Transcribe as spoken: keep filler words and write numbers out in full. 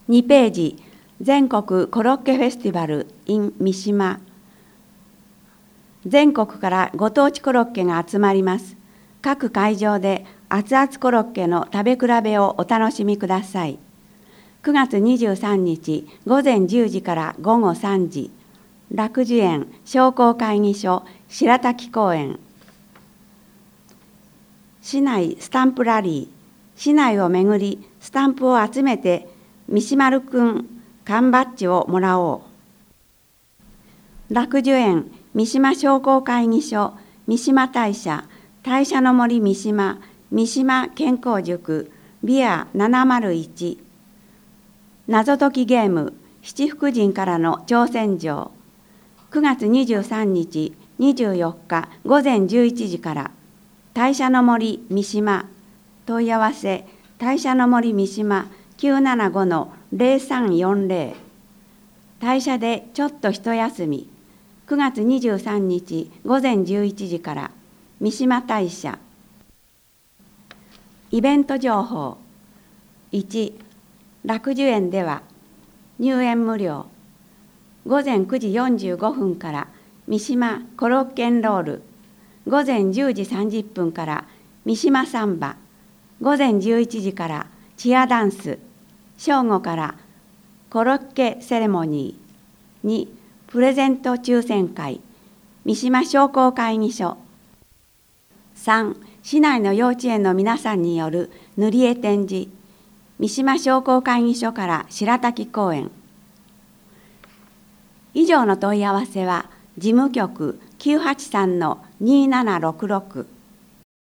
にページ、全国コロッケフェスティバル in 三島。全国からご当地コロッケが集まります。各会場で熱々コロッケの食べ比べをお楽しみください。くがつにじゅうさんにち午前じゅうじから午後さんじ、楽寿園商工会議所白滝公園。市内スタンプラリー、市内を巡りスタンプを集めて三島るくん缶バッジをもらおう。楽寿園三島商工会議所三島大社大社の森三島三島健康塾ビアななまるいち。謎解きゲーム七福神からの挑戦状。くがつにじゅうさんにちにじゅうよっか午前じゅういちじから。大社の森三島。問い合わせ大社の森三島 きゅうななごのゼロさんよんゼロ。大社でちょっと一休み。くがつにじゅうさんにち午前じゅういちじから三島大社。イベント情報。いち、楽寿園では入園無料。ごぜんくじよんじゅうごふんから三島コロッケンロール。ごぜんじゅうじさんじゅっぷんから三島サンバ。ごぜんじゅういちじからチアダンス。正午からコロッケセレモニー。に、プレゼント抽選会。三島商工会議所。さん、市内の幼稚園の皆さんによる塗り絵展示。三島商工会議所から白滝公園。以上の問い合わせは事務局 きゅうはちさんのにーななろくろく。